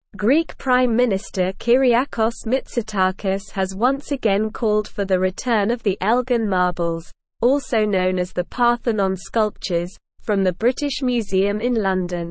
Greek Prime Minister Kyriakos Mitsotakis has once again called for the return of the Elgin marbles, also known as the Parthenon sculptures, from the British Museum in London.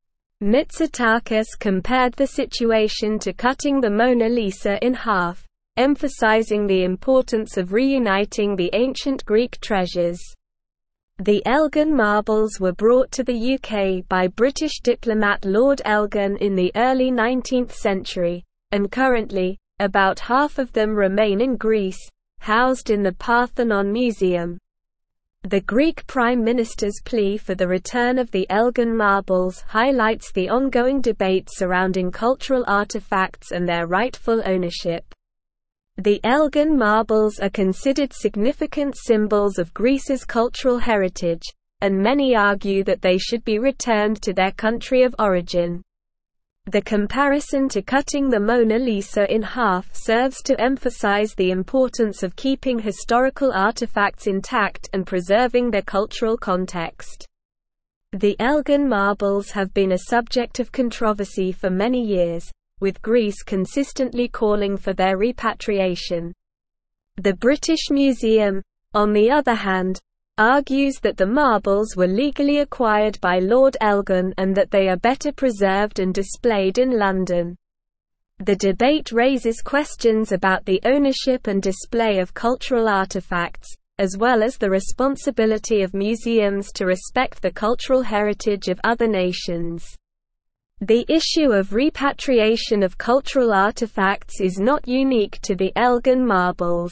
Mitsotakis compared the situation to cutting the Mona Lisa in half, emphasizing the importance of reuniting the ancient Greek treasures. The Elgin marbles were brought to the UK by British diplomat Lord Elgin in the early 19th century, and currently, about half of them remain in Greece, housed in the Parthenon Museum. The Greek Prime Minister's plea for the return of the Elgin marbles highlights the ongoing debate surrounding cultural artifacts and their rightful ownership. The Elgin marbles are considered significant symbols of Greece's cultural heritage, and many argue that they should be returned to their country of origin. The comparison to cutting the Mona Lisa in half serves to emphasize the importance of keeping historical artifacts intact and preserving their cultural context. The Elgin marbles have been a subject of controversy for many years, with Greece consistently calling for their repatriation. The British Museum, on the other hand, argues that the marbles were legally acquired by Lord Elgin and that they are better preserved and displayed in London. The debate raises questions about the ownership and display of cultural artifacts, as well as the responsibility of museums to respect the cultural heritage of other nations. The issue of repatriation of cultural artifacts is not unique to the Elgin marbles.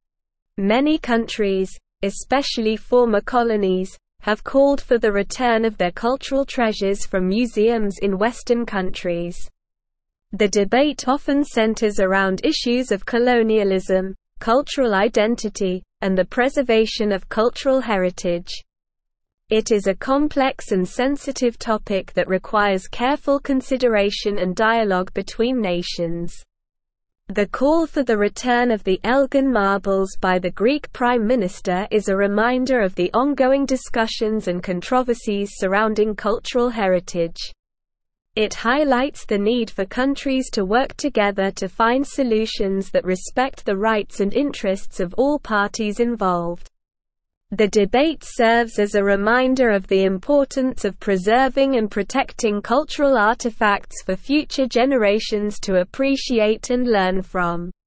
Many countries, especially former colonies, have called for the return of their cultural treasures from museums in Western countries. The debate often centers around issues of colonialism, cultural identity, and the preservation of cultural heritage. It is a complex and sensitive topic that requires careful consideration and dialogue between nations. The call for the return of the Elgin marbles by the Greek Prime Minister is a reminder of the ongoing discussions and controversies surrounding cultural heritage. It highlights the need for countries to work together to find solutions that respect the rights and interests of all parties involved. The debate serves as a reminder of the importance of preserving and protecting cultural artifacts for future generations to appreciate and learn from.